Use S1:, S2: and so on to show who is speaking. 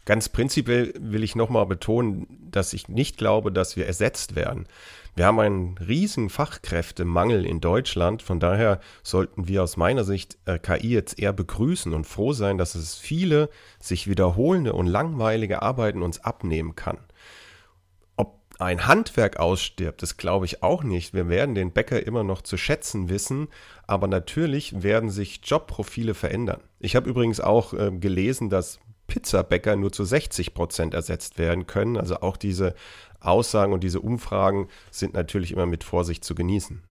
S1: Ganz prinzipiell will ich nochmal betonen, dass ich nicht glaube, dass wir ersetzt werden. Wir haben einen riesigen Fachkräftemangel in Deutschland. Von daher sollten wir aus meiner Sicht KI jetzt eher begrüßen und froh sein, dass es viele sich wiederholende und langweilige Arbeiten uns abnehmen kann. Ob ein Handwerk ausstirbt, das glaube ich auch nicht. Wir werden den Bäcker immer noch zu schätzen wissen, aber natürlich werden sich Jobprofile verändern. Ich habe übrigens auch gelesen, dass Pizzabäcker nur zu 60% ersetzt werden können. Also auch diese Aussagen und diese Umfragen sind natürlich immer mit Vorsicht zu genießen.